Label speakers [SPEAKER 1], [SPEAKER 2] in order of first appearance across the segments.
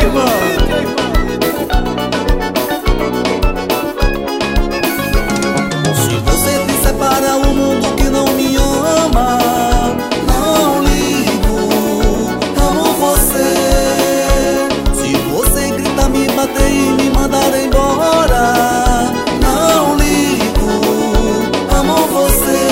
[SPEAKER 1] Se você disser para o mundo que não me ama, não ligo, amo você. Se você gritar, me bater e me mandar embora, não ligo, amo você.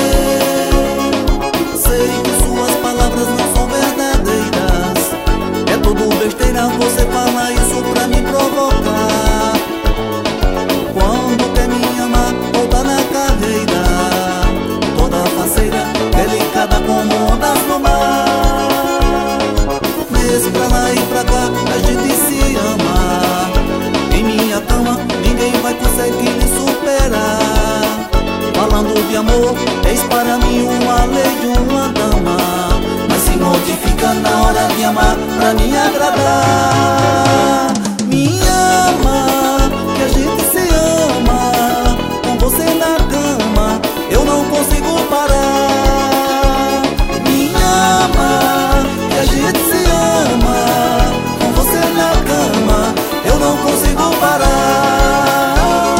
[SPEAKER 1] Sei que suas palavras não são verdadeiras, é tudo besteira, você fala isso pra me provocar. Quando quer me amar, volta na carreira, toda faceira, delicada como ondas no mar. Nesse pra lá e pra cá, a gente se ama. Em minha cama, ninguém vai conseguir me superar. Falando de amor, és para mim uma lei de uma dama, mas se modifica na hora de amar pra me agradar. Me ama, que a gente se ama. Com você na cama, eu não consigo parar. Me ama, que a gente se ama. Com você na cama, eu não consigo parar.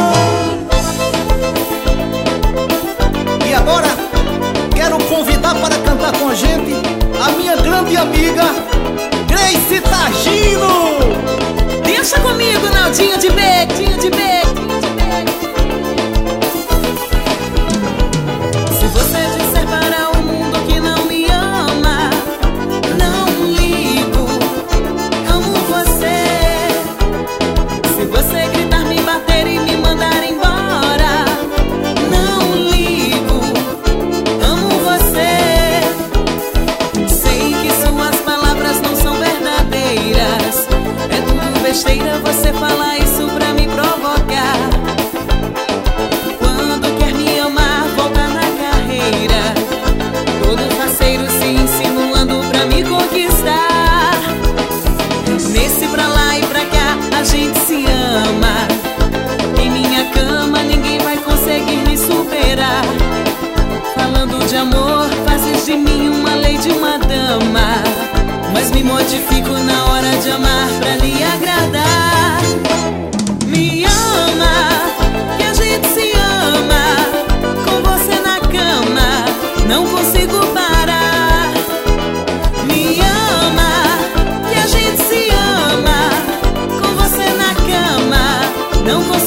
[SPEAKER 2] E agora, quero convidar para cantar com a gente a minha grande amiga Grace Targino.
[SPEAKER 3] Deixa comigo, Naldinho de Beck, de Beck. Se você disser para o mundo que não me ama, não ligo, amo você. Se você gritar, me bater e me mandar embora, não ligo, amo você. Sei que suas palavras não são verdadeiras, é tudo besteira, você fala isso pra me provocar. Quando quer me amar, volta na carreira, todo faceiro se insinuando pra me conquistar. Nesse pra lá e pra cá, a gente se ama. Em minha cama, ninguém vai conseguir me superar. Falando de amor, fazes de mim uma lei de uma dama, mas me modifico na hora de amar pra lhe agradar. Me ama, que a gente se ama. Com você na cama, não consigo parar. Me ama, que a gente se ama. Com você na cama, não consigo